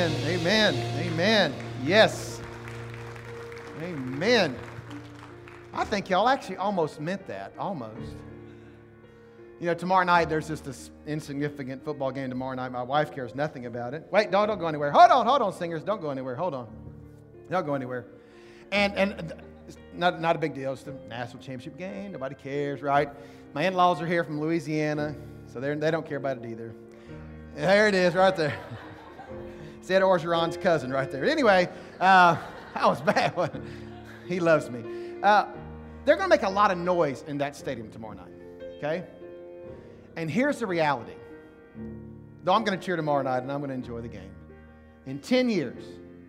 Amen. Amen. Amen. Yes. Amen. I think y'all actually almost meant that. Almost. You know, tomorrow night, there's just this insignificant football game tomorrow night. My wife cares nothing about it. Wait, don't go anywhere. Hold on, singers. Don't go anywhere. Hold on. Don't go anywhere. And it's not a big deal. It's the national championship game. Nobody cares, right? My in-laws are here from Louisiana, so they don't care about it either. There it is, right there. Ed Orgeron's cousin right there. Anyway, that was bad. He loves me. They're going to make a lot of noise in that stadium tomorrow night, okay? And here's the reality. Though I'm going to cheer tomorrow night and I'm going to enjoy the game. In 10 years,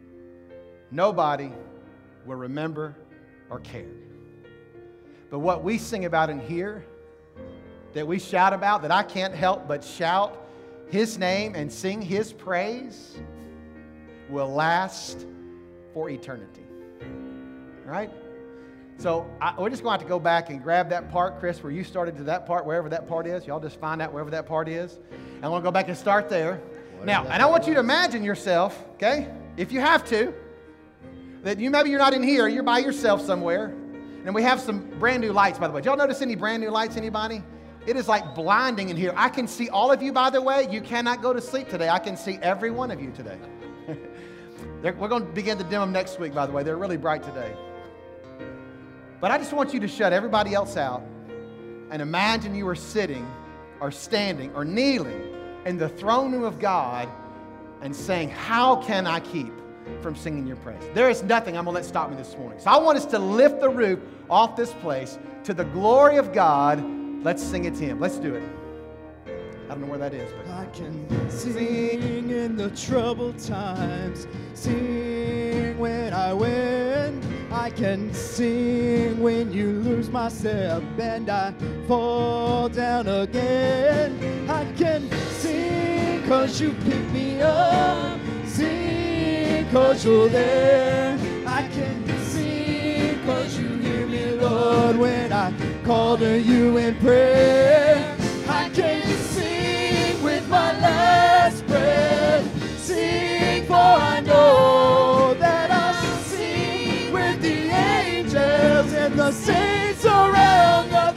nobody will remember or care. But what we sing about in here, that we shout about, that I can't help but shout His name and sing His praise, will last for eternity. All right? So we're just going to have to go back and grab that part, Chris, where you started to that part, wherever that part is. Y'all just find out wherever that part is. And we'll go back and start there. Now, and I want you to imagine yourself, okay, if you have to, that maybe you're not in here, you're by yourself somewhere. And we have some brand new lights, by the way. Did y'all notice any brand new lights, anybody? It is like blinding in here. I can see all of you, by the way. You cannot go to sleep today. I can see every one of you today. We're going to begin to dim them next week, by the way. They're really bright today. But I just want you to shut everybody else out and imagine you are sitting or standing or kneeling in the throne room of God and saying, how can I keep from singing your praise? There is nothing I'm going to let stop me this morning. So I want us to lift the roof off this place to the glory of God. Let's sing it to Him. Let's do it. I don't know where that is, but I can sing in the troubled times, sing when I win. I can sing when you lose my step and I fall down again. I can sing 'cause you pick me up, sing 'cause you're there. I can sing 'cause you hear me, Lord, when I call to you in prayer. I can sing with my last breath, sing for I know that I'll sing with the angels and the saints around the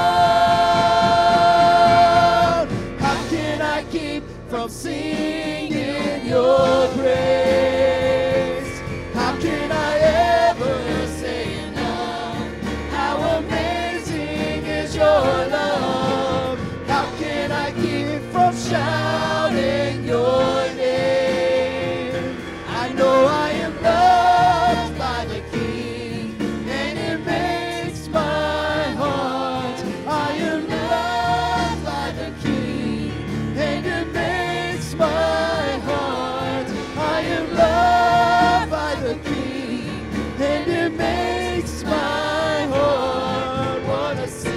throne. How can I keep from singing your praise? How can I ever say enough? How amazing is your love? How can I keep from shouting your name? I know I am loved by the King, and it makes my heart. I am loved by the King, and it makes my heart. I am loved by the King, and it makes my heart wanna sing.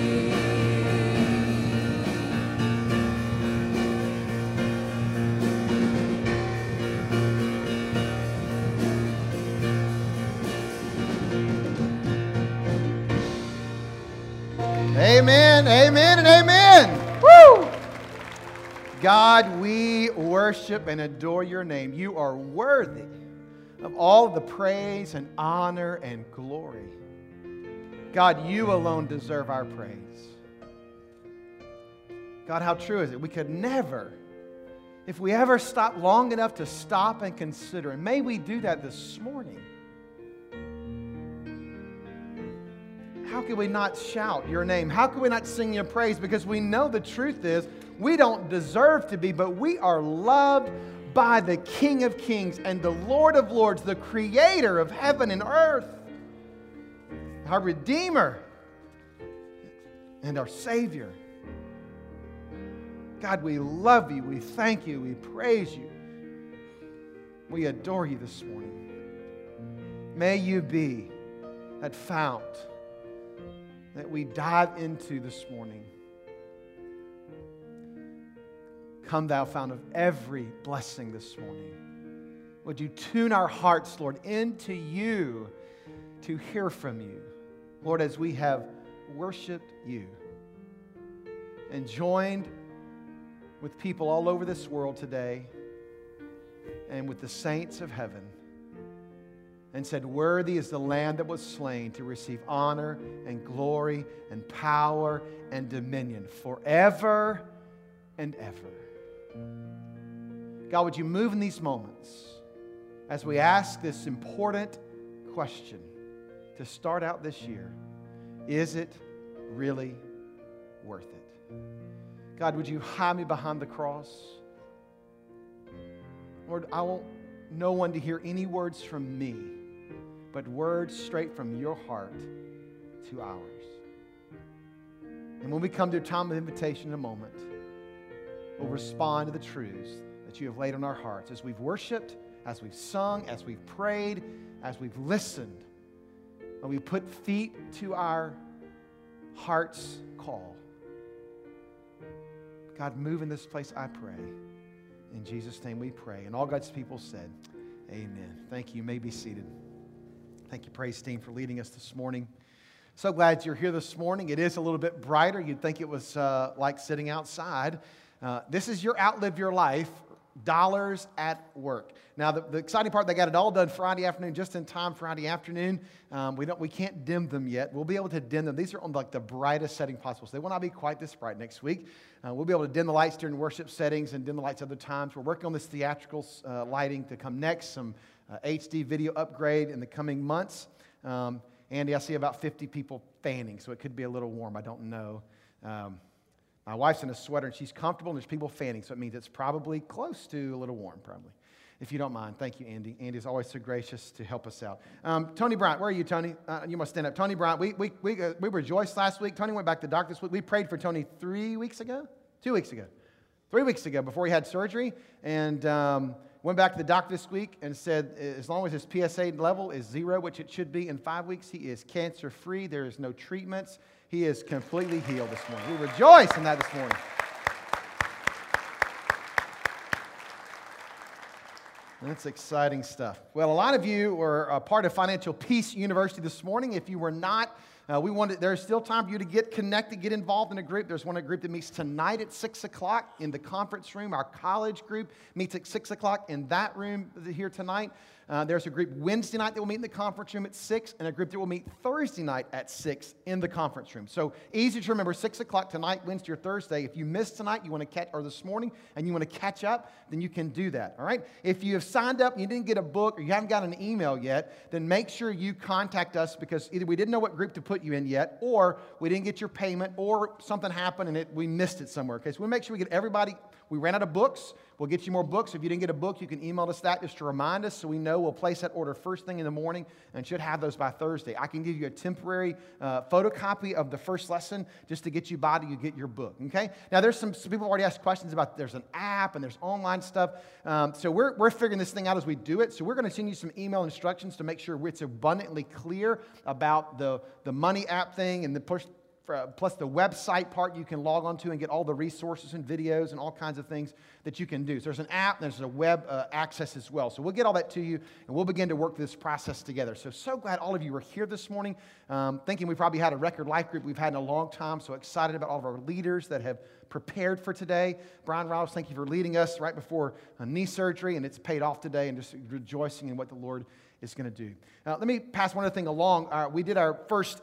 amen, amen, and amen. Woo! God, we worship and adore your name. You are worthy of all the praise and honor and glory. God, you alone deserve our praise. God, how true is it? We could never, if we ever stop long enough to stop and consider, and may we do that this morning. How can we not shout your name? How can we not sing your praise? Because we know the truth is we don't deserve to be, but we are loved by the King of Kings and the Lord of Lords, the Creator of heaven and earth, our Redeemer and our Savior. God, we love you. We thank you. We praise you. We adore you this morning. May you be that fount that we dive into this morning. Come, thou fount of every blessing this morning. Would you tune our hearts, Lord, into you to hear from you. Lord, as we have worshiped you and joined with people all over this world today and with the saints of heaven and said, "Worthy is the Lamb that was slain to receive honor and glory and power and dominion forever and ever." God, would you move in these moments as we ask this important question to start out this year? Is it really worth it? God, would you hide me behind the cross? Lord, I want no one to hear any words from me, but words straight from your heart to ours. And when we come to a time of invitation in a moment, we'll respond to the truths that you have laid on our hearts as we've worshiped, as we've sung, as we've prayed, as we've listened, and we put feet to our heart's call. God, move in this place, I pray. In Jesus' name we pray. And all God's people said, amen. Thank you. You may be seated. Thank you, praise team, for leading us this morning. So glad you're here this morning. It is a little bit brighter. You'd think it was like sitting outside. This is your Outlive Your Life, dollars at work. Now, the exciting part, they got it all done Friday afternoon, just in time Friday afternoon. We can't dim them yet. We'll be able to dim them. These are on like the brightest setting possible. So they will not be quite this bright next week. We'll be able to dim the lights during worship settings and dim the lights other times. We're working on this theatrical lighting to come next, some HD video upgrade in the coming months. Andy, I see about 50 people fanning, so it could be a little warm. I don't know. My wife's in a sweater, and she's comfortable, and there's people fanning, so it means it's probably close to a little warm, probably. If you don't mind. Thank you, Andy. Andy's always so gracious to help us out. Tony Bryant, where are you, Tony? You must stand up. Tony Bryant, we rejoiced last week. Tony went back to the doctor this week. We prayed for Tony 3 weeks ago? 2 weeks ago. 3 weeks ago before he had surgery, and went back to the doctor this week and said as long as his PSA level is 0, which it should be in 5 weeks, he is cancer-free. There is no treatments. He is completely healed this morning. We rejoice in that this morning. That's exciting stuff. Well, a lot of you were a part of Financial Peace University this morning. If you were not, there's still time for you to get connected, get involved in a group. There's a group that meets tonight at 6 o'clock in the conference room. Our college group meets at 6 o'clock in that room here tonight. There's a group Wednesday night that will meet in the conference room at 6, and a group that will meet Thursday night at 6 in the conference room. So easy to remember, 6 o'clock tonight, Wednesday or Thursday. If you missed tonight, or this morning, and you want to catch up, then you can do that, all right? If you have signed up and you didn't get a book or you haven't got an email yet, then make sure you contact us, because either we didn't know what group to put you in yet, or we didn't get your payment, or something happened and we missed it somewhere. Okay, so we make sure we get everybody. We ran out of books. We'll get you more books. If you didn't get a book, you can email us that just to remind us so we know. We'll place that order first thing in the morning and should have those by Thursday. I can give you a temporary photocopy of the first lesson just to get you by till you get your book, okay? Now, there's some people already asked questions about there's an app and there's online stuff. So we're figuring this thing out as we do it. So we're going to send you some email instructions to make sure it's abundantly clear about the money app thing and the push. Plus the website part you can log on to and get all the resources and videos and all kinds of things that you can do. So there's an app, and there's a web access as well. So we'll get all that to you, and we'll begin to work this process together. So glad all of you are here this morning. Thinking we probably had a record life group we've had in a long time, so excited about all of our leaders that have prepared for today. Brian Rouse, thank you for leading us right before knee surgery, and it's paid off today, and just rejoicing in what the Lord is going to do. Let me pass one other thing along. We did our first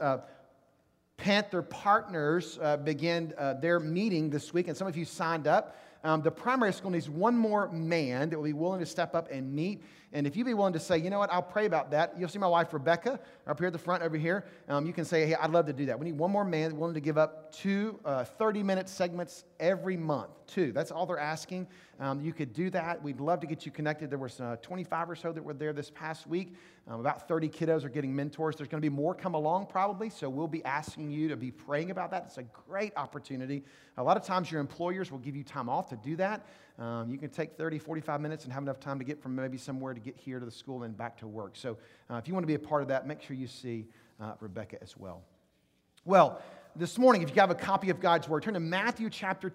Panther Partners began their meeting this week, and some of you signed up. The primary school needs one more man that will be willing to step up and meet. And if you'd be willing to say, you know what, I'll pray about that. You'll see my wife, Rebecca, up here at the front over here. You can say, hey, I'd love to do that. We need one more man willing to give up 2 30-minute segments every month. 2. That's all they're asking. You could do that. We'd love to get you connected. There was 25 or so that were there this past week. About 30 kiddos are getting mentors. There's going to be more come along probably, so we'll be asking you to be praying about that. It's a great opportunity. A lot of times your employers will give you time off to do that. You can take 30, 45 minutes and have enough time to get from maybe somewhere to get here to the school and back to work. So if you want to be a part of that, make sure you see Rebecca as well. Well, this morning, if you have a copy of God's Word, turn to Matthew chapter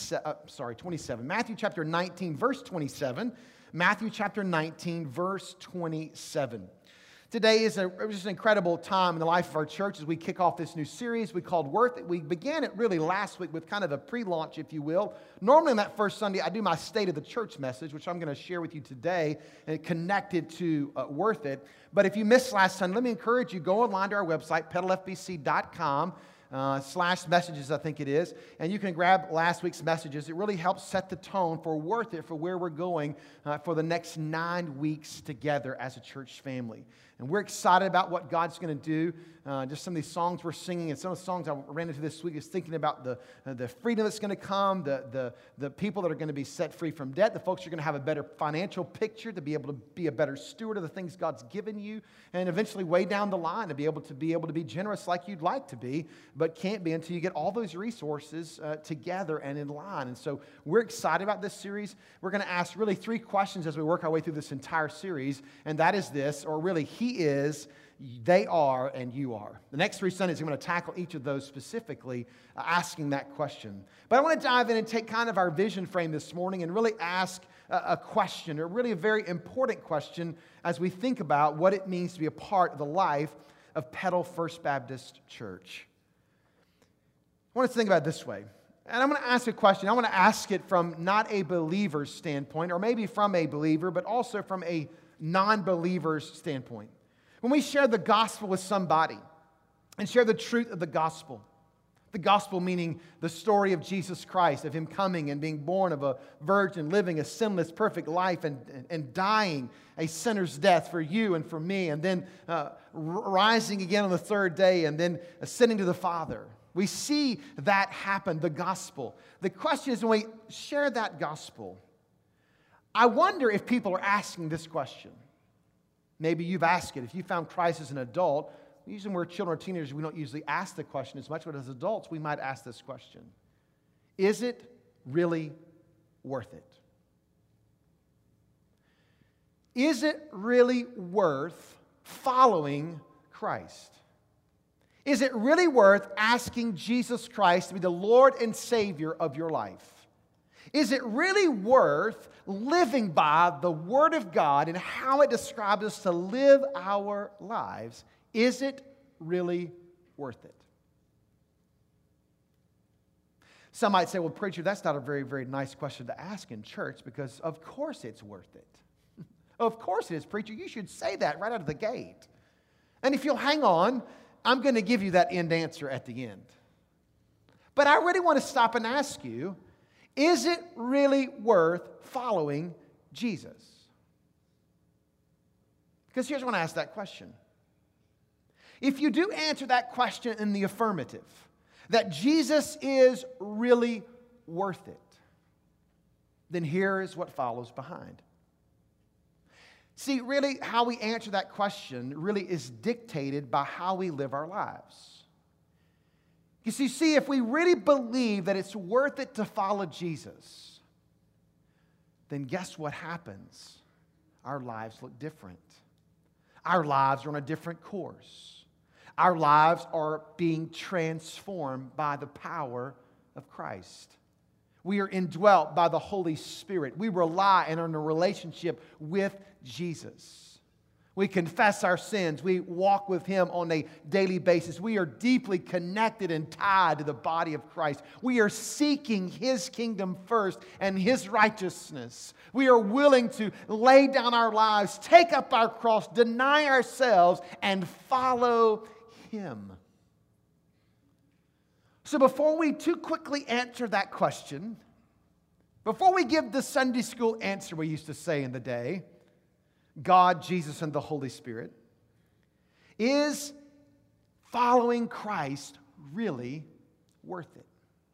27. Matthew chapter 19, verse 27. Matthew chapter 19, verse 27. Today is just an incredible time in the life of our church as we kick off this new series we called Worth It. We began it really last week with kind of a pre-launch, if you will. Normally on that first Sunday, I do my State of the Church message, which I'm going to share with you today, and connected to Worth It. But if you missed last Sunday, let me encourage you, go online to our website, petalfbc.com. /messages, I think it is. And you can grab last week's messages. It really helps set the tone for Worth It, for where we're going for the next 9 weeks together as a church family. And we're excited about what God's going to do. Just some of these songs we're singing, and some of the songs I ran into this week is thinking about the freedom that's going to come, the people that are going to be set free from debt, the folks who are going to have a better financial picture, to be able to be a better steward of the things God's given you, and eventually way down the line to be able to be generous like you'd like to be, but can't be until you get all those resources together and in line. And so we're excited about this series. We're going to ask really 3 questions as we work our way through this entire series, and that is this, or really He is, they are, and you are. The next 3 Sundays, I'm going to tackle each of those specifically, asking that question. But I want to dive in and take kind of our vision frame this morning and really ask a question, or really a very important question, as we think about what it means to be a part of the life of Petal First Baptist Church. I want us to think about it this way. And I'm going to ask a question. I want to ask it from not a believer's standpoint, or maybe from a believer, but also from a non-believer's standpoint. When we share the gospel with somebody and share the truth of the gospel meaning the story of Jesus Christ, of Him coming and being born of a virgin, living a sinless, perfect life, and dying a sinner's death for you and for me, and then rising again on the 3rd day, and then ascending to the Father. We see that happen, the gospel. The question is, when we share that gospel, I wonder if people are asking this question. Maybe you've asked it. If you found Christ as an adult, usually when we're children or teenagers, we don't usually ask the question as much, but as adults, we might ask this question. Is it really worth it? Is it really worth following Christ? Is it really worth asking Jesus Christ to be the Lord and Savior of your life? Is it really worth living by the Word of God and how it describes us to live our lives? Is it really worth it? Some might say, well, preacher, that's not a very, very nice question to ask in church, because of course it's worth it. Of course it is, preacher. You should say that right out of the gate. And if you'll hang on, I'm going to give you that end answer at the end. But I really want to stop and ask you, is it really worth following Jesus? Because here's when I ask that question. If you do answer that question in the affirmative, that Jesus is really worth it, then here is what follows behind. See, really, how we answer that question really is dictated by how we live our lives. You see, if we really believe that it's worth it to follow Jesus, then guess what happens? Our lives look different. Our lives are on a different course. Our lives are being transformed by the power of Christ. We are indwelt by the Holy Spirit. We rely and are in a relationship with Jesus. We confess our sins. We walk with Him on a daily basis. We are deeply connected and tied to the body of Christ. We are seeking His kingdom first and His righteousness. We are willing to lay down our lives, take up our cross, deny ourselves, and follow Him. So before we too quickly answer that question, before we give the Sunday school answer we used to say in the day, God, Jesus, and the Holy Spirit, is following Christ really worth it?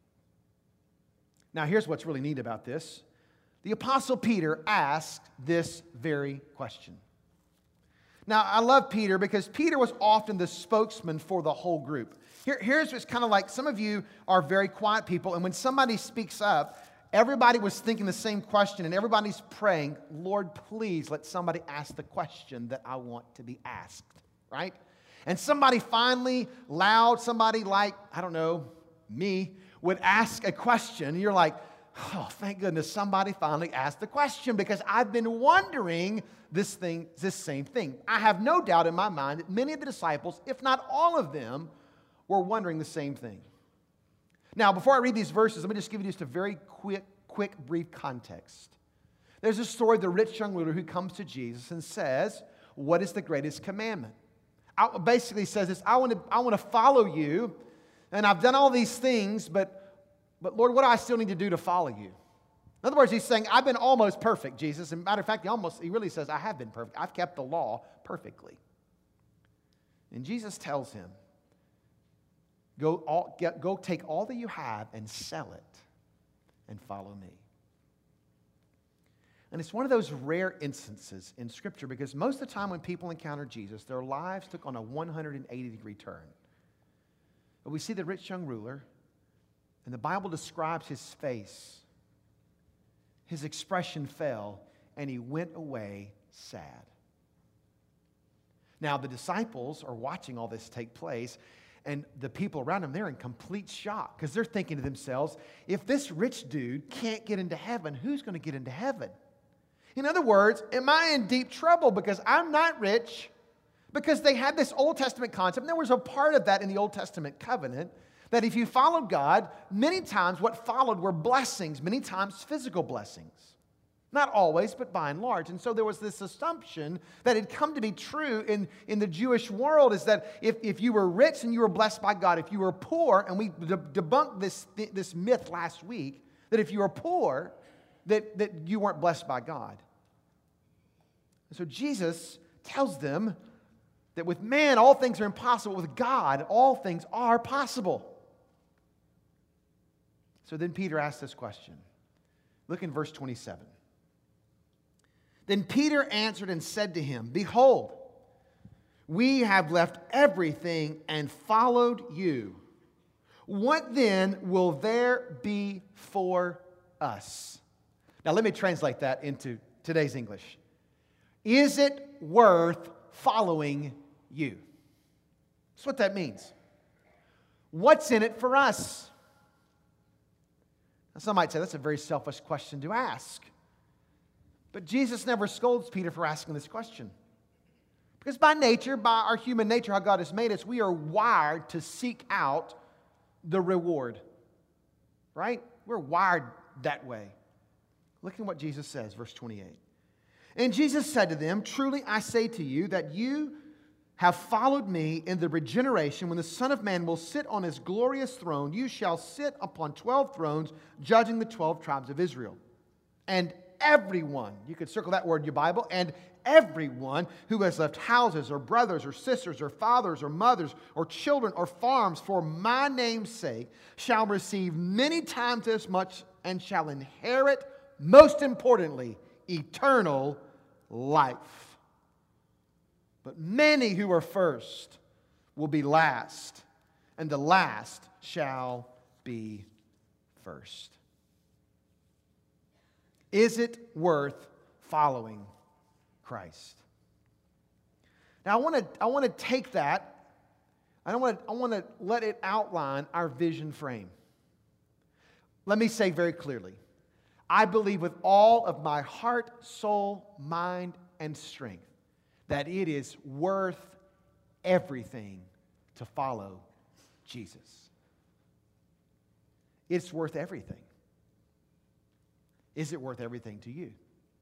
Now, here's what's really neat about this. The Apostle Peter asked this very question. Now, I love Peter because Peter was often the spokesman for the whole group. Here's what's kind of like, some of you are very quiet people, and when somebody speaks up, everybody was thinking the same question, and everybody's praying, Lord, please let somebody ask the question that I want to be asked, right? And somebody finally, loud, somebody like, I don't know, me, would ask a question, and you're like, Oh, thank goodness somebody finally asked the question, because I've been wondering this same thing. I have no doubt in my mind that many of the disciples, if not all of them, were wondering the same thing. Now, before I read these verses, let me just give you just a very quick, brief context. There's a story of the rich young ruler who comes to Jesus and says, what is the greatest commandment? Basically says this, I want to follow you, and I've done all these things, but Lord, what do I still need to do to follow you? In other words, he's saying, I've been almost perfect, Jesus. And matter of fact, he really says, I have been perfect. I've kept the law perfectly. And Jesus tells him, go take all that you have and sell it and follow me. And it's one of those rare instances in Scripture, because most of the time when people encounter Jesus, their lives took on a 180-degree turn. But we see the rich young ruler, and the Bible describes his face. His expression fell, and he went away sad. Now, the disciples are watching all this take place, and the people around him, they're in complete shock, because they're thinking to themselves, if this rich dude can't get into heaven, who's going to get into heaven? In other words, am I in deep trouble because I'm not rich? Because they had this Old Testament concept, and there was a part of that in the Old Testament covenant, that if you followed God, many times what followed were blessings, many times physical blessings. Not always, but by and large. And so there was this assumption that had come to be true in the Jewish world, is that if you were rich and you were blessed by God, if you were poor, and we debunked this myth last week, that if you were poor, that you weren't blessed by God. And so Jesus tells them that with man all things are impossible, with God all things are possible. So then Peter asked this question. Look in verse 27. Then Peter answered and said to him, behold, we have left everything and followed you. What then will there be for us? Now let me translate that into today's English. Is it worth following you? That's what that means. What's in it for us? Now, some might say that's a very selfish question to ask. But Jesus never scolds Peter for asking this question. Because by nature, by our human nature, how God has made us, we are wired to seek out the reward. Right? We're wired that way. Look at what Jesus says, verse 28. And Jesus said to them, truly I say to you that you have followed me in the regeneration. When the Son of Man will sit on his glorious throne, you shall sit upon 12 thrones, judging the 12 tribes of Israel. And everyone, you could circle that word in your Bible, and everyone who has left houses or brothers or sisters or fathers or mothers or children or farms for my name's sake shall receive many times as much and shall inherit, most importantly, eternal life. But many who are first will be last, and the last shall be first. Is it worth following Christ? Now I want to take that, I want to let it outline our vision frame. Let me say very clearly, I believe with all of my heart, soul, mind, and strength that it is worth everything to follow Jesus. It's worth everything. Is it worth everything to you?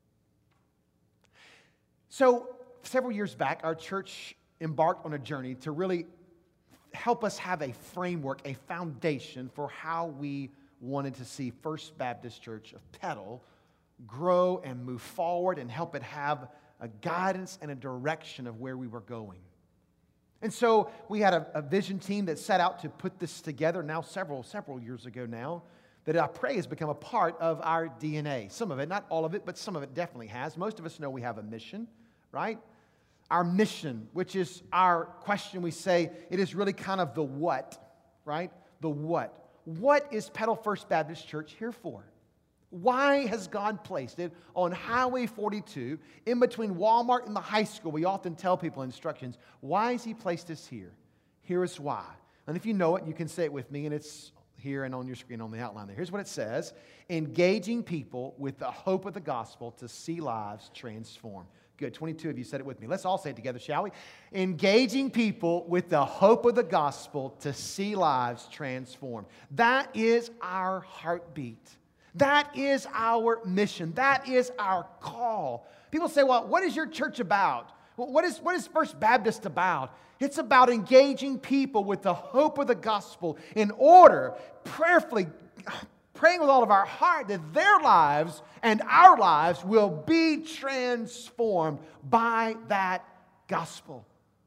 So, several years back, our church embarked on a journey to really help us have a framework, a foundation for how we wanted to see First Baptist Church of Petal grow and move forward and help it have a guidance and a direction of where we were going. And so we had a vision team that set out to put this together now several years ago now, that I pray has become a part of our DNA. Some of it, not all of it, but some of it definitely has. Most of us know we have a mission, right? Our mission, which is our question, we say, it is really kind of the what, right? The what. What is Petal First Baptist Church here for? Why has God placed it on Highway 42 in between Walmart and the high school? We often tell people instructions, why has He placed us here? Here is why. And if you know it, you can say it with me, and it's here and on your screen on the outline there. Here's what it says: engaging people with the hope of the gospel to see lives transformed. Good, 22 of you said it with me. Let's all say it together, shall we? Engaging people with the hope of the gospel to see lives transformed. That is our heartbeat. That is our mission. That is our call. People say, well, what is your church about? What is First Baptist about? It's about engaging people with the hope of the gospel in order, prayerfully, praying with all of our heart that their lives and our lives will be transformed by that gospel.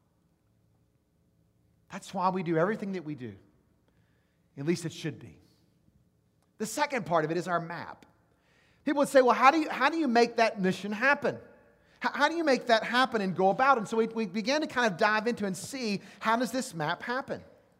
That's why we do everything that we do. At least it should be. The second part of it is our map. People would say, well, how do you make that mission happen? How do you make that happen and go about it? And so we began to kind of dive into and see, how does this map happen?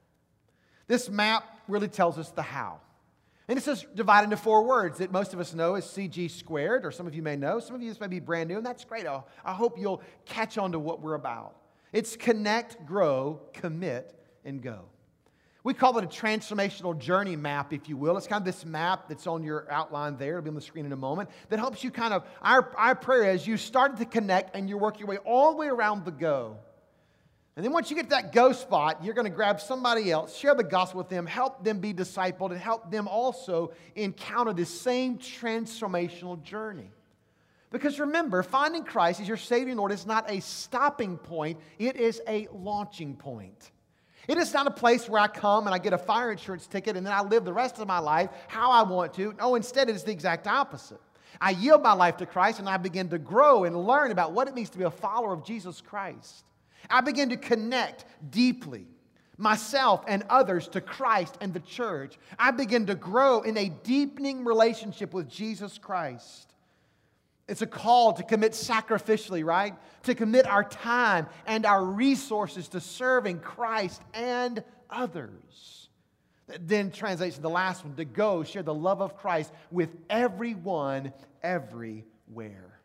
This map really tells us the how. And it's just divided into 4 words that most of us know as CG squared, or some of you may know. Some of you, this may be brand new, and that's great. I hope you'll catch on to what we're about. It's connect, grow, commit, and go. We call it a transformational journey map, if you will. It's kind of this map that's on your outline there. It'll be on the screen in a moment. That helps you kind of, our prayer is you started to connect and you work your way all the way around the go. And then once you get to that go spot, you're going to grab somebody else, share the gospel with them, help them be discipled, and help them also encounter this same transformational journey. Because remember, finding Christ as your Savior and Lord is not a stopping point. It is a launching point. It is not a place where I come and I get a fire insurance ticket and then I live the rest of my life how I want to. No, instead it is the exact opposite. I yield my life to Christ and I begin to grow and learn about what it means to be a follower of Jesus Christ. I begin to connect deeply myself and others to Christ and the church. I begin to grow in a deepening relationship with Jesus Christ. It's a call to commit sacrificially, right? To commit our time and our resources to serving Christ and others. That then translates to the last one, to go share the love of Christ with everyone, everywhere.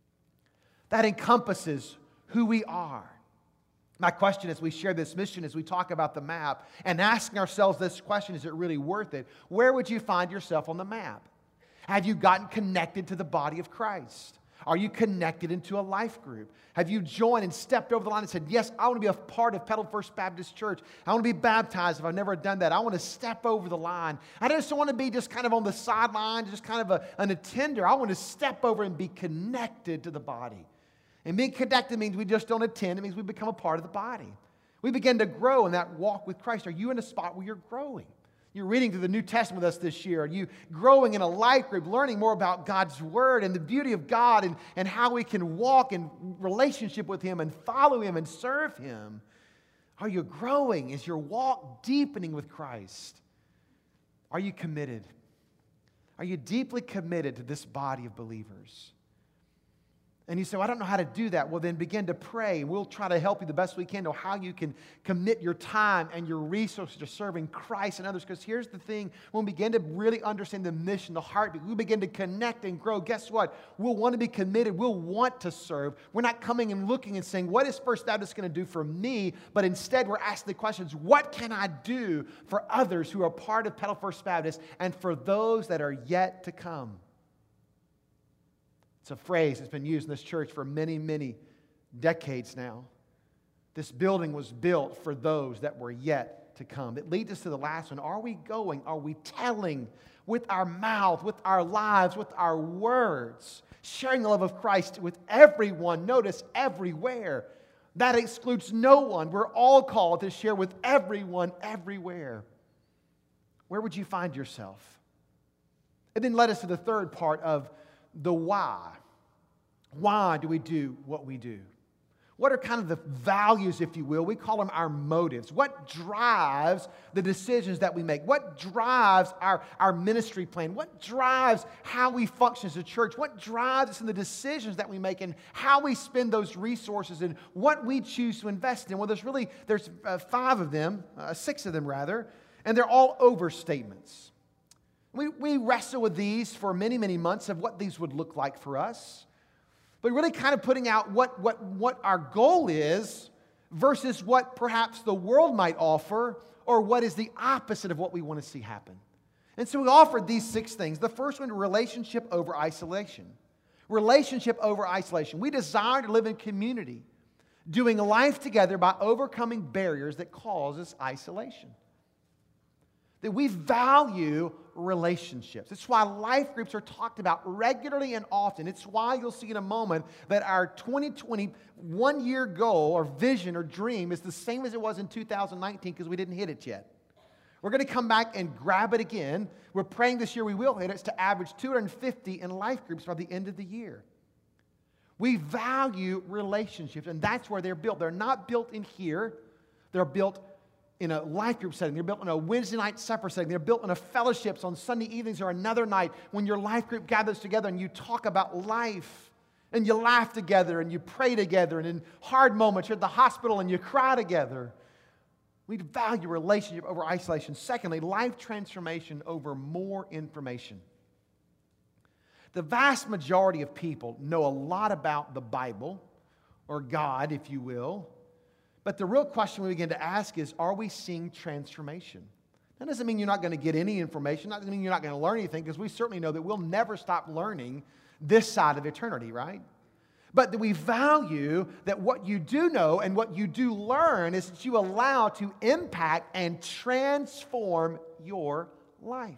That encompasses who we are. My question as we share this mission, as we talk about the map, and asking ourselves this question, is it really worth it? Where would you find yourself on the map? Have you gotten connected to the body of Christ? Are you connected into a life group? Have you joined and stepped over the line and said, yes, I want to be a part of Petal First Baptist Church. I want to be baptized if I've never done that. I want to step over the line. I just don't want to be just kind of on the sideline, just kind of an attender. I want to step over and be connected to the body. And being connected means we just don't attend. It means we become a part of the body. We begin to grow in that walk with Christ. Are you in a spot where you're growing? You're reading through the New Testament with us this year. Are you growing in a life group, learning more about God's Word and the beauty of God and how we can walk in relationship with Him and follow Him and serve Him? Are you growing? Is your walk deepening with Christ? Are you committed? Are you deeply committed to this body of believers? And you say, well, I don't know how to do that. Well, then begin to pray. We'll try to help you the best we can know how you can commit your time and your resources to serving Christ and others. Because here's the thing, when we begin to really understand the mission, the heartbeat, we begin to connect and grow. Guess what? We'll want to be committed. We'll want to serve. We're not coming and looking and saying, what is First Baptist going to do for me? But instead, we're asking the questions, what can I do for others who are part of Petal First Baptist and for those that are yet to come? It's a phrase that's been used in this church for many, many decades now. This building was built for those that were yet to come. It leads us to the last one. Are we going? Are we telling with our mouth, with our lives, with our words, sharing the love of Christ with everyone? Notice, everywhere. That excludes no one. We're all called to share with everyone, everywhere. Where would you find yourself? And then led us to the third part of the why. Why do we do what we do? What are kind of the values, if you will? We call them our motives. What drives the decisions that we make? What drives our ministry plan? What drives how we function as a church? What drives us in the decisions that we make and how we spend those resources and what we choose to invest in? Well, there's 5 of them, 6 of them rather, and they're all overstatements. We wrestle with these for many, many months of what these would look like for us. But really kind of putting out what our goal is versus what perhaps the world might offer or what is the opposite of what we want to see happen? And so we offered these 6 things. The first one, relationship over isolation. Relationship over isolation. We desire to live in community, doing life together by overcoming barriers that causes isolation. That we value relationships. It's why life groups are talked about regularly and often. It's why you'll see in a moment that our 2020 one-year goal or vision or dream is the same as it was in 2019 because we didn't hit it yet. We're going to come back and grab it again. We're praying this year we will hit it. It's to average 250 in life groups by the end of the year. We value relationships, and that's where they're built. They're not built in here. They're built in a life group setting. They're built in a Wednesday night supper setting. They're built in a fellowships on Sunday evenings or another night when your life group gathers together and you talk about life and you laugh together and you pray together, and in hard moments you're at the hospital and you cry together. We value relationship over isolation. Secondly, life transformation over more information. The vast majority of people know a lot about the Bible, or God, if you will. But the real question we begin to ask is, are we seeing transformation? That doesn't mean you're not going to get any information. That doesn't mean you're not going to learn anything, because we certainly know that we'll never stop learning this side of eternity, right? But that we value that what you do know and what you do learn is that you allow to impact and transform your life.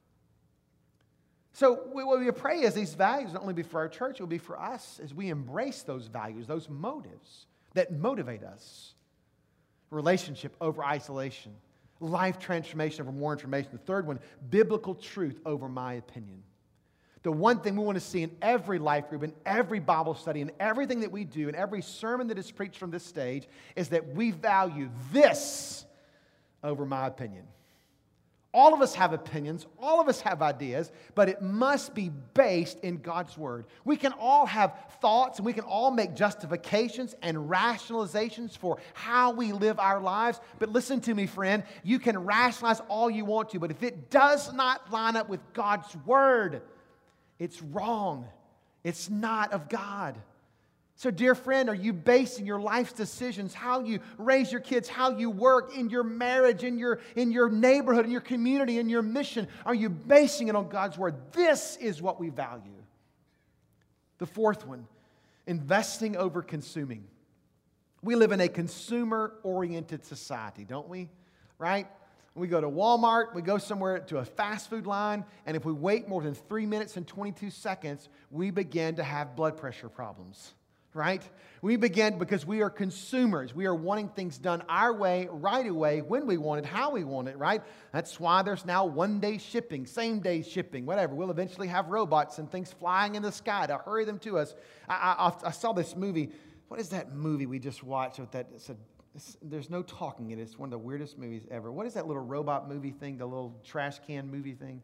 So what we pray is these values not only be for our church, it will be for us as we embrace those values, those motives that motivate us. Relationship over isolation. Life transformation over more information. The third one, biblical truth over my opinion. The one thing we want to see in every life group, in every Bible study, in everything that we do, in every sermon that is preached from this stage, is that we value this over my opinion. All of us have opinions, all of us have ideas, but it must be based in God's Word. We can all have thoughts and we can all make justifications and rationalizations for how we live our lives. But listen to me, friend, you can rationalize all you want to, but if it does not line up with God's Word, it's wrong. It's not of God. So, dear friend, are you basing your life's decisions, how you raise your kids, how you work, in your marriage, in your neighborhood, in your community, in your mission, are you basing it on God's Word? This is what we value. The fourth one, investing over consuming. We live in a consumer-oriented society, don't we? Right? We go to Walmart, we go somewhere to a fast food line, and if we wait more than 3 minutes and 22 seconds, we begin to have blood pressure problems, right? We begin because we are consumers. We are wanting things done our way, right away, when we want it, how we want it, right? That's why there's now one-day shipping, same-day shipping, whatever. We'll eventually have robots and things flying in the sky to hurry them to us. I saw this movie. What is that movie we just watched with that? There's no talking in it. It's one of the weirdest movies ever. What is that little robot movie thing, the little trash can movie thing?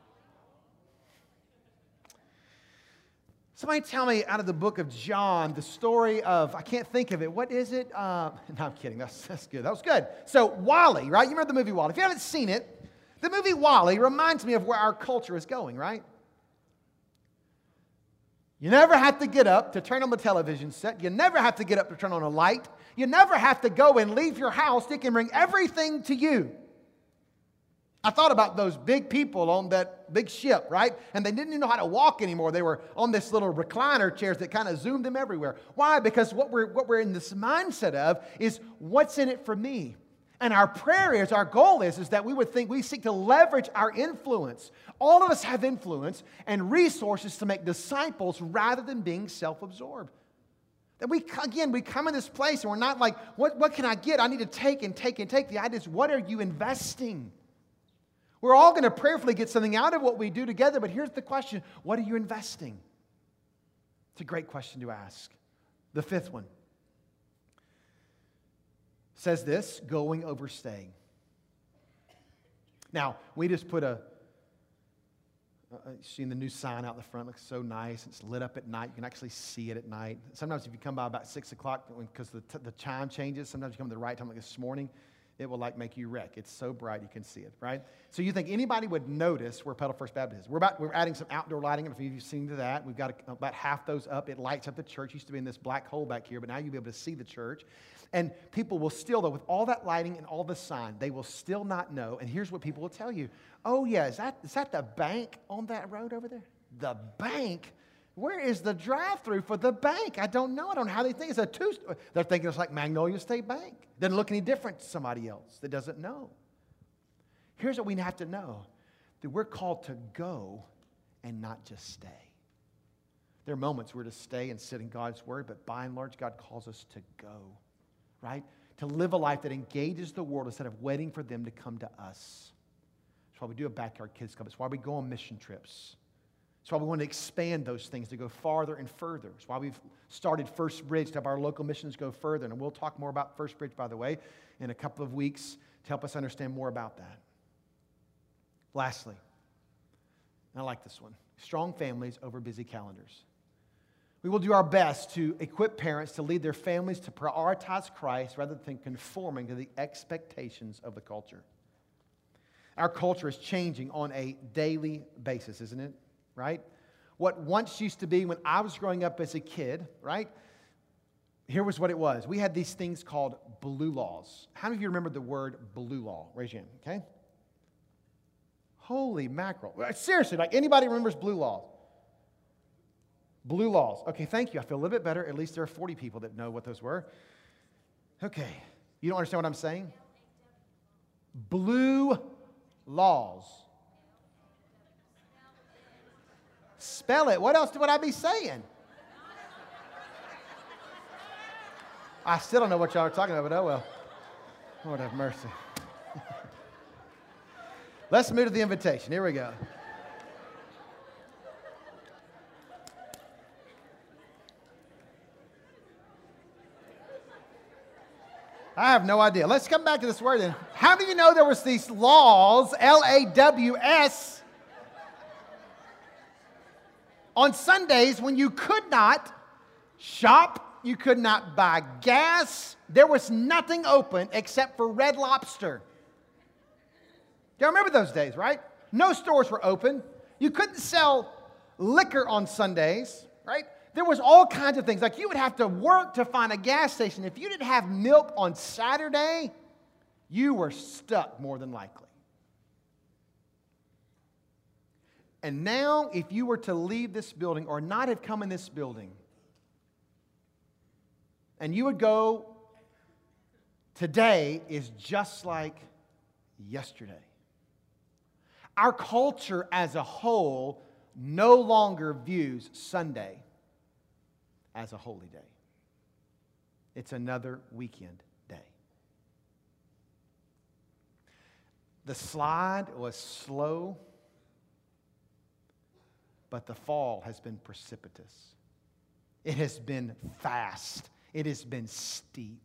Somebody tell me out of the book of John, the story of, I can't think of it. What is it? No, I'm kidding. That's good. That was good. So WALL-E, right? You remember the movie WALL-E. If you haven't seen it, the movie WALL-E reminds me of where our culture is going, right? You never have to get up to turn on the television set. You never have to get up to turn on a light. You never have to go and leave your house. They can bring everything to you. I thought about those big people on that big ship, right? And they didn't even know how to walk anymore. They were on this little recliner chairs that kind of zoomed them everywhere. Why? Because what we're in this mindset of is what's in it for me. And our prayer is, our goal is that we seek to leverage our influence. All of us have influence and resources to make disciples rather than being self-absorbed. That we come in this place and we're not like, what can I get? I need to take and take and take. The idea is, what are you investing? We're all going to prayerfully get something out of what we do together, but here's the question. What are you investing? It's a great question to ask. The fifth one says this, going over staying. Now, we just put seen the new sign out the front. Looks so nice. It's lit up at night. You can actually see it at night. Sometimes if you come by about 6 o'clock, because the chime changes, sometimes you come at the right time, like this morning, it will make you wreck. It's so bright you can see it, right? So you think anybody would notice where Pedal First Baptist is. We're adding some outdoor lighting. If you've seen to that, we've got about half those up. It lights up the church. It used to be in this black hole back here, but now you'll be able to see the church. And people will still, though, with all that lighting and all the sign, they will still not know. And here's what people will tell you. Oh, yeah, is that the bank on that road over there? The bank? Where is the drive-through for the bank? I don't know. I don't know how they think. It's a two-story. They're thinking it's like Magnolia State Bank. Doesn't look any different to somebody else that doesn't know. Here's what we have to know. That we're called to go and not just stay. There are moments we're to stay and sit in God's Word, but by and large, God calls us to go, right? To live a life that engages the world instead of waiting for them to come to us. That's why we do a Backyard Kids Club. It's why we go on mission trips. It's why we want to expand those things to go farther and further. It's why we've started First Bridge to have our local missions go further. And we'll talk more about First Bridge, by the way, in a couple of weeks to help us understand more about that. Lastly, and I like this one, strong families over busy calendars. We will do our best to equip parents to lead their families to prioritize Christ rather than conforming to the expectations of the culture. Our culture is changing on a daily basis, isn't it? Right? What once used to be when I was growing up as a kid, right? Here was what it was. We had these things called blue laws. How many of you remember the word blue law? Raise your hand, okay? Holy mackerel. Seriously, like anybody remembers blue laws? Blue laws. Okay, thank you. I feel a little bit better. At least there are 40 people that know what those were. Okay. You don't understand what I'm saying? Blue laws. Spell it. What else would I be saying? I still don't know what y'all are talking about, but oh well. Lord have mercy. Let's move to the invitation. Here we go. I have no idea. Let's come back to this word then. How do you know there was these laws, L-A-W-S, on Sundays when you could not shop, you could not buy gas, there was nothing open except for Red Lobster. Y'all remember those days, right? No stores were open. You couldn't sell liquor on Sundays, right? There was all kinds of things. Like you would have to work to find a gas station. If you didn't have milk on Saturday, you were stuck more than likely. And now, if you were to leave this building or not have come in this building, and you would go, today is just like yesterday. Our culture as a whole no longer views Sunday as a holy day. It's another weekend day. The slide was slow, but the fall has been precipitous. It has been fast. It has been steep.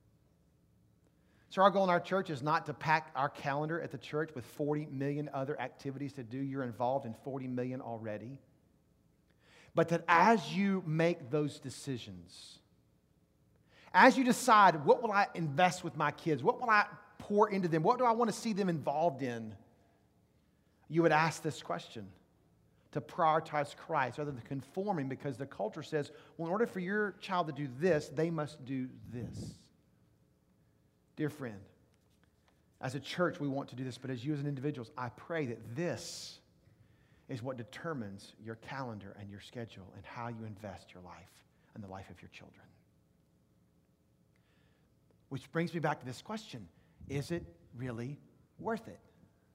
So our goal in our church is not to pack our calendar at the church with 40 million other activities to do. You're involved in 40 million already. But that as you make those decisions, as you decide, what will I invest with my kids? What will I pour into them? What do I want to see them involved in? You would ask this question to prioritize Christ rather than conforming, because the culture says, well, in order for your child to do this, they must do this. Dear friend, as a church, we want to do this, but as you as an individual, I pray that this is what determines your calendar and your schedule and how you invest your life and the life of your children. Which brings me back to this question. Is it really worth it?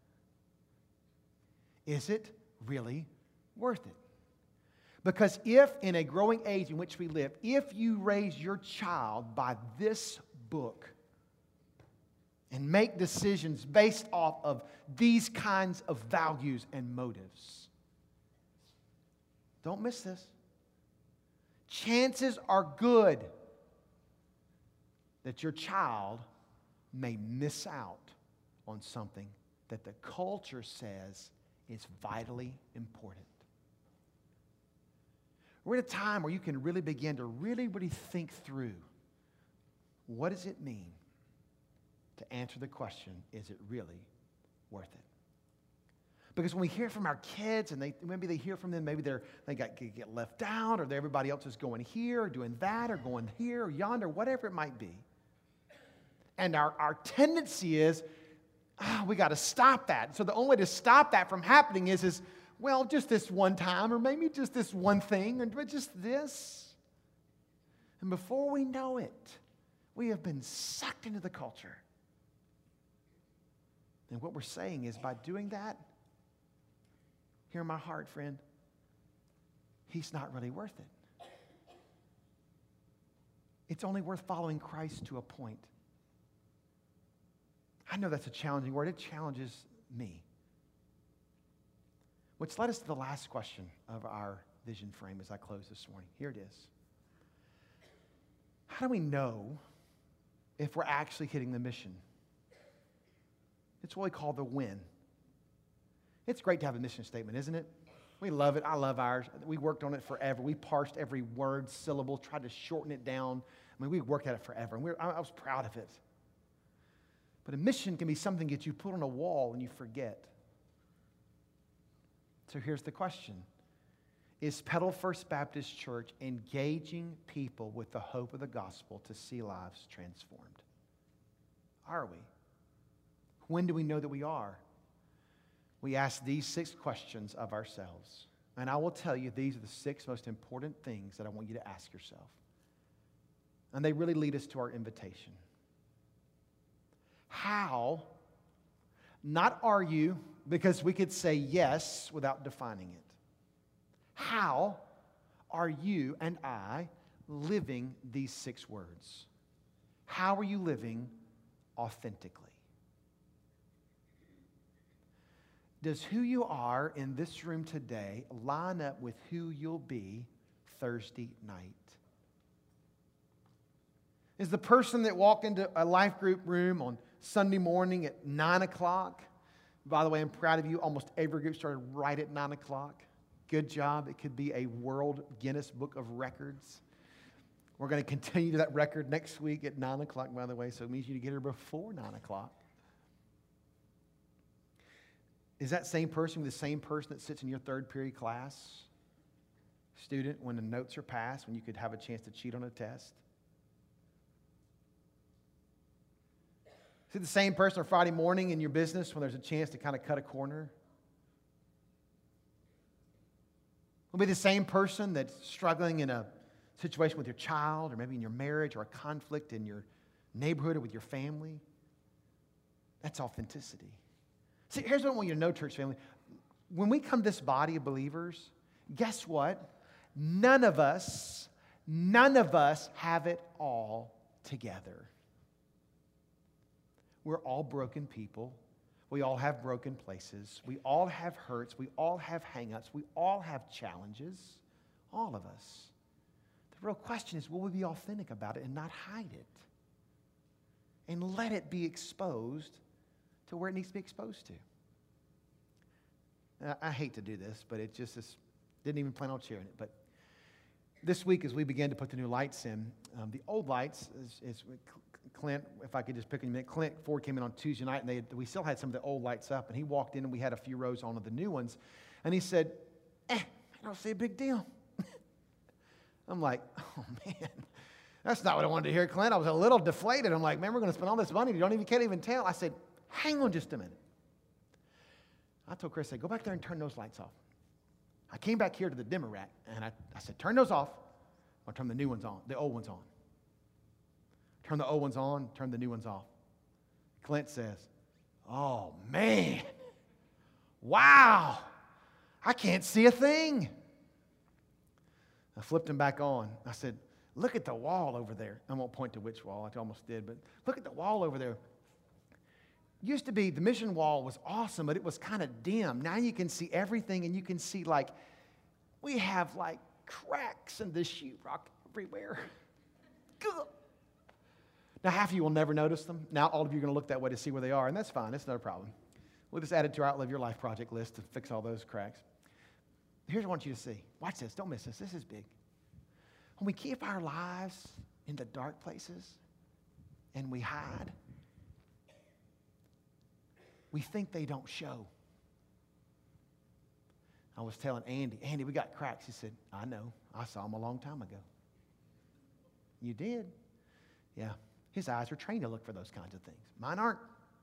Is it really worth it? Because if in a growing age in which we live, if you raise your child by this book and make decisions based off of these kinds of values and motives, don't miss this. Chances are good that your child may miss out on something that the culture says is vitally important. We're at a time where you can really begin to really think through, what does it mean to answer the question, is it really worth it? Because when we hear from our kids, and maybe they hear from them, maybe they get left out, or everybody else is going here, or doing that, or going here, or yonder, whatever it might be. And our tendency is, we got to stop that. So the only way to stop that from happening is, well, just this one time, or maybe just this one thing, or just this. And before we know it, we have been sucked into the culture. And what we're saying is, by doing that, hear my heart, friend, he's not really worth it. It's only worth following Christ to a point. I know that's a challenging word. It challenges me. Which led us to the last question of our vision frame as I close this morning. Here it is. How do we know if we're actually hitting the mission? It's what we call the win. It's great to have a mission statement, isn't it? We love it. I love ours. We worked on it forever. We parsed every word, syllable, tried to shorten it down. I mean, we worked at it forever, and I was proud of it. But a mission can be something that you put on a wall and you forget. So here's the question. Is Petal First Baptist Church engaging people with the hope of the gospel to see lives transformed? Are we? When do we know that we are? We ask these 6 questions of ourselves. And I will tell you, these are the 6 most important things that I want you to ask yourself. And they really lead us to our invitation. How, not are you, because we could say yes without defining it. How are you and I living these 6 words? How are you living authentically? Does who you are in this room today line up with who you'll be Thursday night? Is the person that walked into a life group room on Sunday morning at 9 o'clock? By the way, I'm proud of you. Almost every group started right at 9 o'clock. Good job. It could be a World Guinness Book of Records. We're going to continue that record next week at 9 o'clock, by the way, so it means you need to get here before 9 o'clock. Is that same person the same person that sits in your 3rd period class? Student, when the notes are passed, when you could have a chance to cheat on a test? Is it the same person on Friday morning in your business when there's a chance to kind of cut a corner? Will be the same person that's struggling in a situation with your child, or maybe in your marriage, or a conflict in your neighborhood or with your family? That's authenticity. See, here's what I want you to know, church family. When we come to this body of believers, guess what? None of us have it all together. We're all broken people. We all have broken places. We all have hurts. We all have hang-ups. We all have challenges. All of us. The real question is, will we be authentic about it and not hide it? And let it be exposed to where it needs to be exposed to. Now, I hate to do this, but it just didn't even plan on sharing it. But this week, as we began to put the new lights in, the old lights, is Clint, if I could just pick a minute, Clint Ford came in on Tuesday night, and we still had some of the old lights up, and he walked in, and we had a few rows on of the new ones, and he said, I don't see a big deal. I'm like, oh, man, that's not what I wanted to hear, Clint. I was a little deflated. I'm like, man, we're going to spend all this money. You can't even tell. I said, hang on just a minute. I told Chris, I said, go back there and turn those lights off. I came back here to the dimmer rack, and I said, turn those off. I'll turn the new ones on, the old ones on. Turn the old ones on, turn the new ones off. Clint says, oh, man, wow, I can't see a thing. I flipped them back on. I said, look at the wall over there. I won't point to which wall. I almost did, but look at the wall over there. Used to be, the mission wall was awesome, but it was kind of dim. Now you can see everything, and you can see, like, we have, like, cracks in the sheetrock everywhere. Now, half of you will never notice them. Now, all of you are going to look that way to see where they are, and that's fine. It's not a problem. We'll just add it to our Outlive Your Life project list to fix all those cracks. Here's what I want you to see. Watch this. Don't miss this. This is big. When we keep our lives in the dark places and we hide, we think they don't show. I was telling Andy, we got cracks. He said, I know. I saw them a long time ago. You did? Yeah. His eyes are trained to look for those kinds of things. Mine aren't.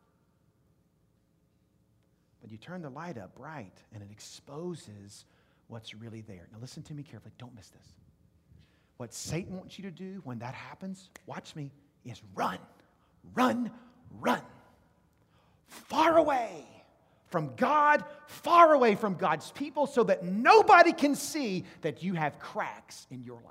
But you turn the light up bright, and it exposes what's really there. Now listen to me carefully. Don't miss this. What Satan wants you to do when that happens, watch me, is run, run, run. Far away from God, far away from God's people, so that nobody can see that you have cracks in your life.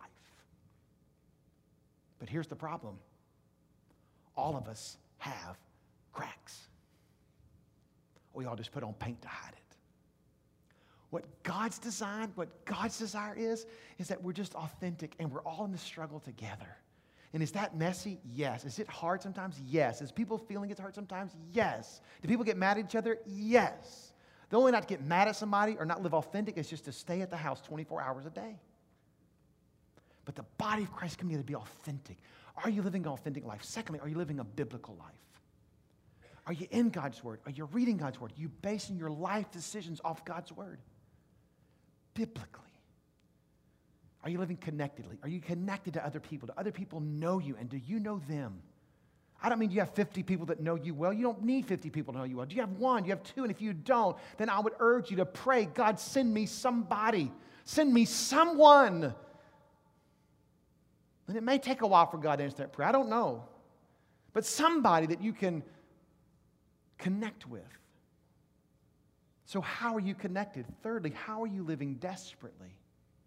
But here's the problem. All of us have cracks. We all just put on paint to hide it. What God's design, what God's desire is that we're just authentic and we're all in the struggle together. And is that messy? Yes. Is it hard sometimes? Yes. Is people feeling it's hard sometimes? Yes. Do people get mad at each other? Yes. The only way not to get mad at somebody or not live authentic is just to stay at the house 24 hours a day. But the body of Christ come together to be authentic. Are you living an authentic life? Secondly, are you living a biblical life? Are you in God's Word? Are you reading God's Word? Are you basing your life decisions off God's Word? Biblically. Are you living connectedly? Are you connected to other people? Do other people know you, and do you know them? I don't mean you have 50 people that know you well. You don't need 50 people to know you well. Do you have one? Do you have two? And if you don't, then I would urge you to pray, God, send me somebody. Send me someone. And it may take a while for God to answer that prayer. I don't know. But somebody that you can connect with. So how are you connected? Thirdly, how are you living desperately?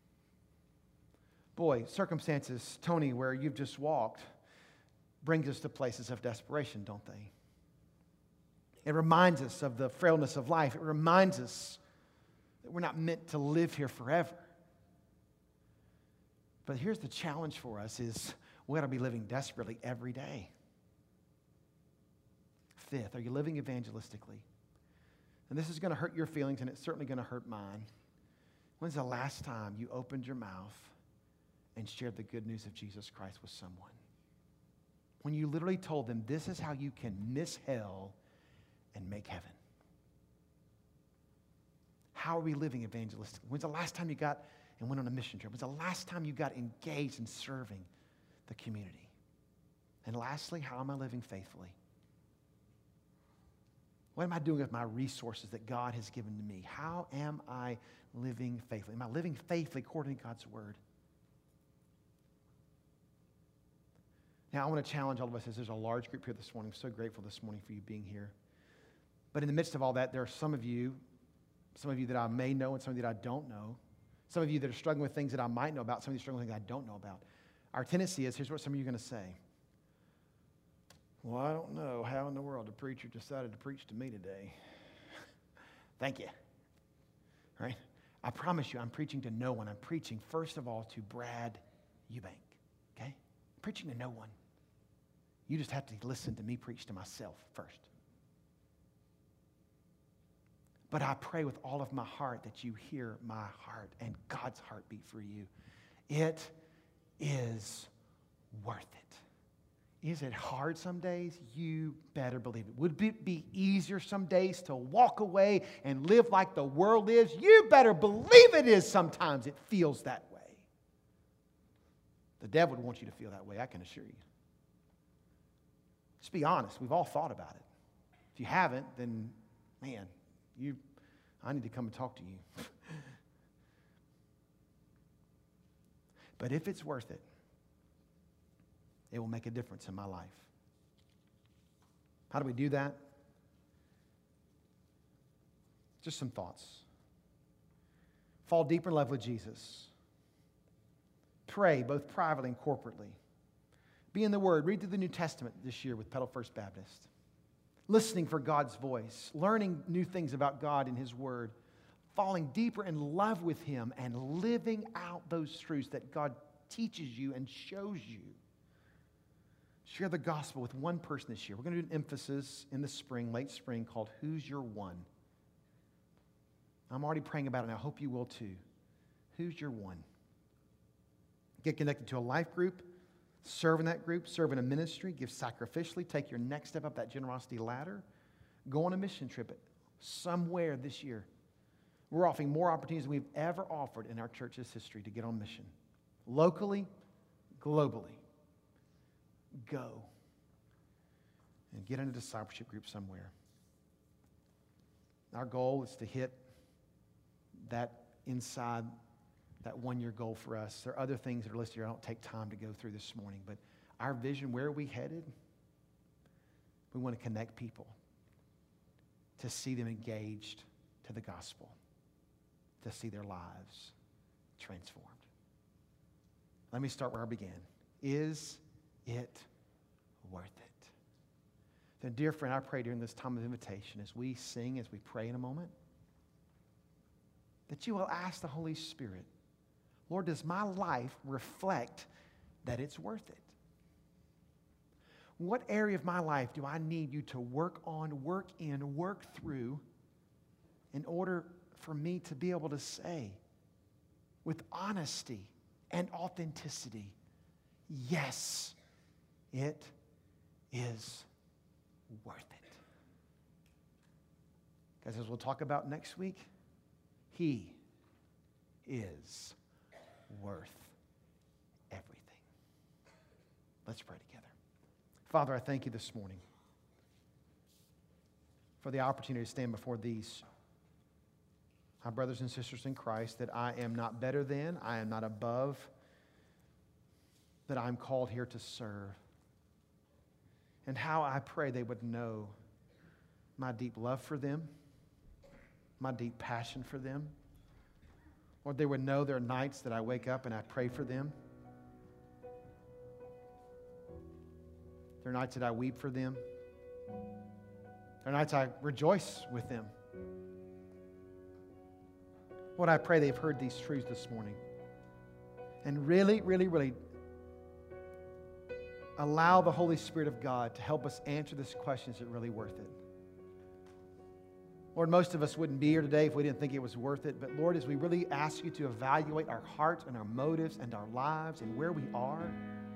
Boy, circumstances, Tony, where you've just walked, brings us to places of desperation, don't they? It reminds us of the frailness of life. It reminds us that we're not meant to live here forever. But here's the challenge for us is we ought to be living desperately every day. Fifth, are you living evangelistically? And this is going to hurt your feelings, and it's certainly going to hurt mine. When's the last time you opened your mouth and shared the good news of Jesus Christ with someone? When you literally told them, this is how you can miss hell and make heaven. How are we living evangelistically? When's the last time you got and went on a mission trip? When's the last time you got engaged in serving the community? And lastly, how am I living faithfully? What am I doing with my resources that God has given to me? How am I living faithfully? Am I living faithfully according to God's word? Now, I want to challenge all of us as there's a large group here this morning. I'm so grateful this morning for you being here. But in the midst of all that, there are some of you that I may know and some of you that I don't know. Some of you that are struggling with things that I might know about. Some of you struggling with things I don't know about. Our tendency is, here's what some of you are going to say. Well, I don't know how in the world the preacher decided to preach to me today. Thank you. Right? I promise you, I'm preaching to no one. I'm preaching, first of all, to Brad Eubank. Okay? I'm preaching to no one. You just have to listen to me preach to myself first. But I pray with all of my heart that you hear my heart and God's heartbeat for you. It is worth it. Is it hard some days? You better believe it. Would it be easier some days to walk away and live like the world is? You better believe it is sometimes. It feels that way. The devil would want you to feel that way, I can assure you. Just be honest. We've all thought about it. If you haven't, then, man, I need to come and talk to you. But if it's worth it, it will make a difference in my life. How do we do that? Just some thoughts. Fall deeper in love with Jesus. Pray both privately and corporately. Be in the Word. Read through the New Testament this year with Petal First Baptist. Listening for God's voice. Learning new things about God and His Word. Falling deeper in love with Him and living out those truths that God teaches you and shows you. Share the gospel with one person this year. We're going to do an emphasis in the spring, late spring, called Who's Your One? I'm already praying about it, and I hope you will too. Who's your one? Get connected to a life group. Serve in that group. Serve in a ministry. Give sacrificially. Take your next step up that generosity ladder. Go on a mission trip somewhere this year. We're offering more opportunities than we've ever offered in our church's history to get on mission. Locally, globally. Go. and get in a discipleship group somewhere. Our goal is to hit that inside, that one-year goal for us. There are other things that are listed here I don't take time to go through this morning, but our vision, where are we headed? We want to connect people to see them engaged to the gospel, to see their lives transformed. Let me start where I began. Is it worth it? Then, dear friend, I pray during this time of invitation, as we sing, as we pray in a moment, that you will ask the Holy Spirit, Lord, does my life reflect that it's worth it? What area of my life do I need you to work on, work in, work through in order for me to be able to say with honesty and authenticity, yes, it is worth it. Because as we'll talk about next week, He is worth everything. Let's pray together. Father, I thank you this morning for the opportunity to stand before these, my brothers and sisters in Christ, that I am not better than, I am not above, that I'm called here to serve. And how I pray they would know my deep love for them, my deep passion for them. Or they would know there are nights that I wake up and I pray for them. There are nights that I weep for them. There are nights I rejoice with them. Lord, I pray they've heard these truths this morning. And really, really, really allow the Holy Spirit of God to help us answer this question, is it really worth it? Lord, most of us wouldn't be here today if we didn't think it was worth it. But Lord, as we really ask you to evaluate our hearts and our motives and our lives and where we are,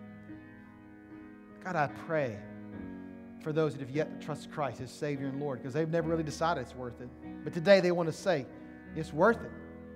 God, I pray for those that have yet to trust Christ as Savior and Lord, because they've never really decided it's worth it. But today they want to say, it's worth it.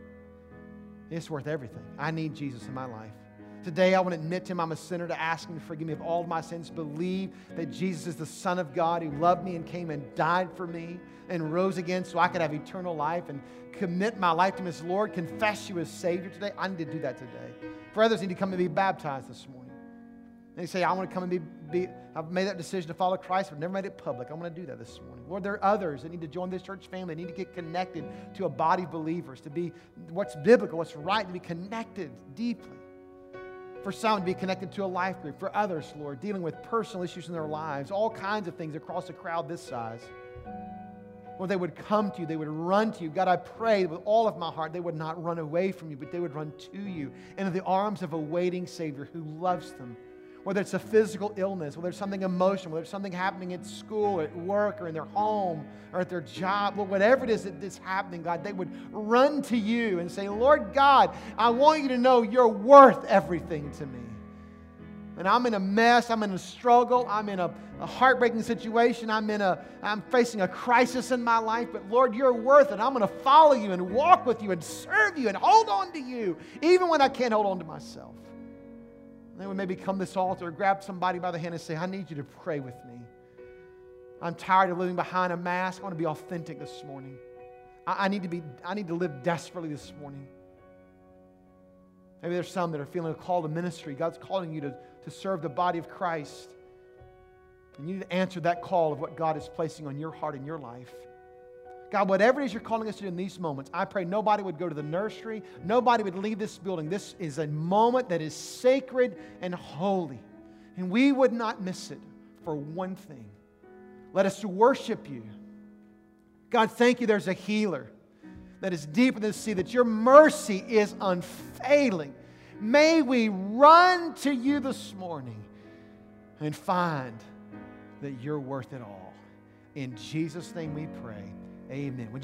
It's worth everything. I need Jesus in my life. Today I want to admit to Him I'm a sinner, to ask Him to forgive me of all of my sins, believe that Jesus is the Son of God who loved me and came and died for me and rose again so I could have eternal life, and commit my life to Him as Lord, confess you as Savior today. I need to do that today. For others need to come and be baptized this morning. They say, I want to come and I've made that decision to follow Christ, but never made it public. I want to do that this morning. Lord, there are others that need to join this church family. They need to get connected to a body of believers, to be what's biblical, what's right, to be connected deeply. For some, to be connected to a life group. For others, Lord, dealing with personal issues in their lives, all kinds of things across a crowd this size. Lord, they would come to you, they would run to you. God, I pray with all of my heart they would not run away from you, but they would run to you into the arms of a waiting Savior who loves them. Whether it's a physical illness, whether it's something emotional, whether it's something happening at school, at work, or in their home, or at their job, Lord, whatever it is that's happening, God, they would run to you and say, Lord God, I want you to know you're worth everything to me. And I'm in a mess, I'm in a struggle, I'm in a heartbreaking situation, I'm facing a crisis in my life, but Lord, you're worth it. I'm going to follow you and walk with you and serve you and hold on to you, even when I can't hold on to myself. And they would maybe come to this altar, grab somebody by the hand and say, I need you to pray with me. I'm tired of living behind a mask. I want to be authentic this morning. I need to live desperately this morning. Maybe there's some that are feeling a call to ministry. God's calling you to serve the body of Christ. And you need to answer that call of what God is placing on your heart and your life. God, whatever it is you're calling us to do in these moments, I pray nobody would go to the nursery. Nobody would leave this building. This is a moment that is sacred and holy. And we would not miss it for one thing. Let us worship you. God, thank you there's a healer that is deeper than the sea, that your mercy is unfailing. May we run to you this morning and find that you're worth it all. In Jesus' name we pray. Amen.